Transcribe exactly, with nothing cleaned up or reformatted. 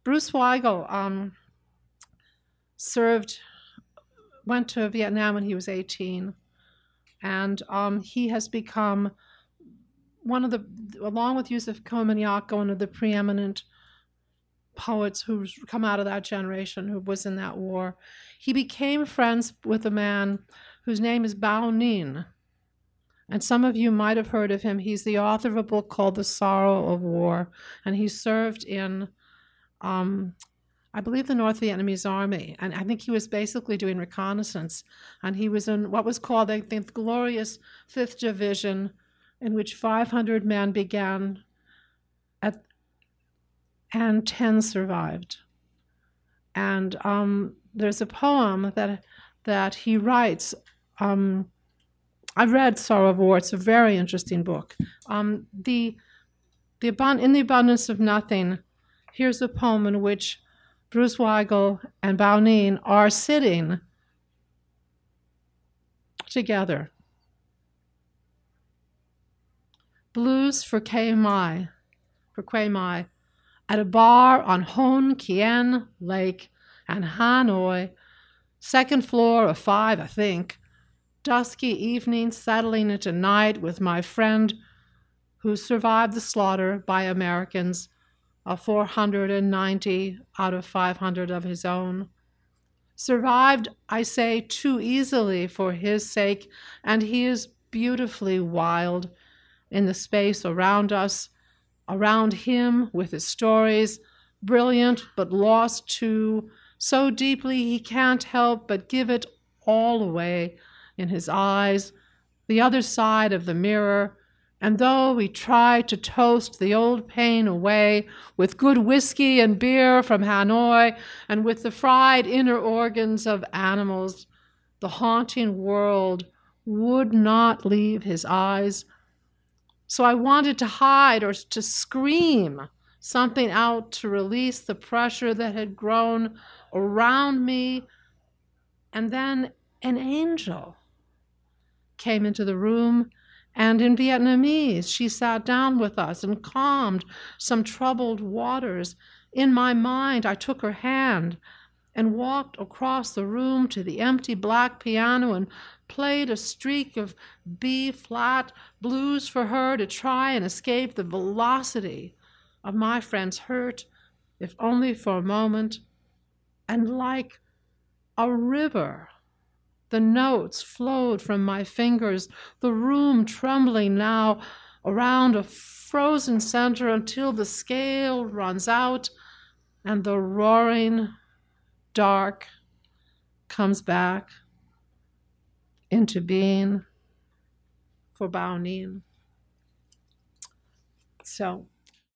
Bruce Weigel um, served, went to Vietnam when he was eighteen, and um, he has become one of the, along with Yusef Komunyac, one of the preeminent poets who's come out of that generation who was in that war. He became friends with a man whose name is Bao Ninh, and some of you might have heard of him. He's the author of a book called The Sorrow of War, and he served in, um, I believe, the North Vietnamese army, and I think he was basically doing reconnaissance, and he was in what was called, I think, the glorious Fifth Division, in which five hundred men began, at, and ten survived. And um, there's a poem that that he writes. Um, I've read Sorrow of War. It's a very interesting book. Um, the the in the Abundance of Nothing, here's a poem in which Bruce Weigel and Bao Ninh are sitting together. Blues for Quai Mai, for Quai Mai, at a bar on Hon Kien Lake and Hanoi, second floor of five, I think. Dusky evening settling into night with my friend who survived the slaughter by Americans of four hundred ninety out of five hundred of his own. Survived, I say, too easily for his sake, and he is beautifully wild in the space around us, around him with his stories, brilliant but lost too, so deeply he can't help but give it all away in his eyes, the other side of the mirror. And though we try to toast the old pain away with good whiskey and beer from Hanoi and with the fried inner organs of animals, the haunting world would not leave his eyes. So I wanted to hide or to scream something out to release the pressure that had grown around me. And then an angel came into the room, and in Vietnamese she sat down with us and calmed some troubled waters. In my mind, I took her hand and walked across the room to the empty black piano and played a streak of B-flat blues for her to try and escape the velocity of my friend's hurt, if only for a moment. And like a river, the notes flowed from my fingers, the room trembling now around a frozen center until the scale runs out and the roaring dark comes back into being for Bao Ninh. So